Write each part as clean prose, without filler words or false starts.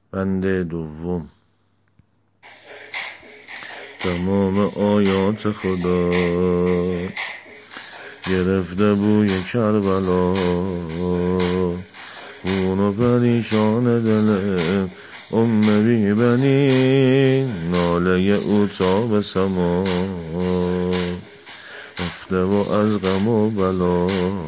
بند دوم. تمام آیات خدا گرفته بوی کربلا، خون و پریشان دل بی بنی، ناله او تا به سما رفته و از غم و بلا،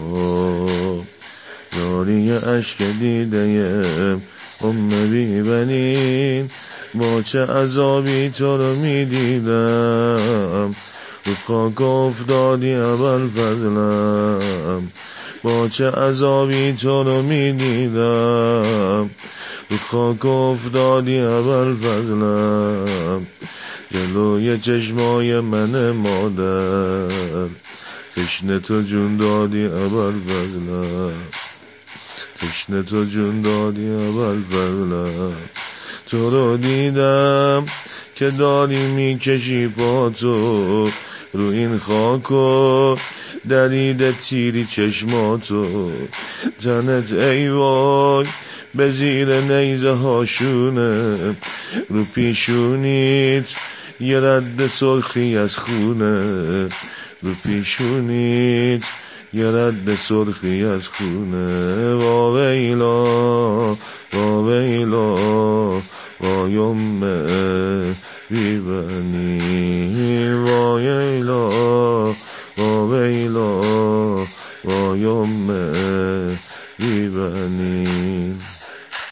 جاری اشک دیده بی بنی، با چه عذابی تو رو می دیدم، رو خاک افتادی ابوالفضلم، با چه عذابی تو رو می دیدم، رو خاک افتادی ابوالفضلم، جلوی چشمای من مادر، تشنه تو جون دادی ابوالفضلم، تشنه تو جون دادی ابوالفضلم، تو رو دیدم که داری میکشی پا تو رو این خاک و درید تیری چشماتو، تنت ای وای به زیر نیزه هاشونه، رو پیشونیت یه رد سرخی از خونه، رو پیشونیت یه رد سرخی از خونه، وا ویلا وا ویلا وای امه بی بنی.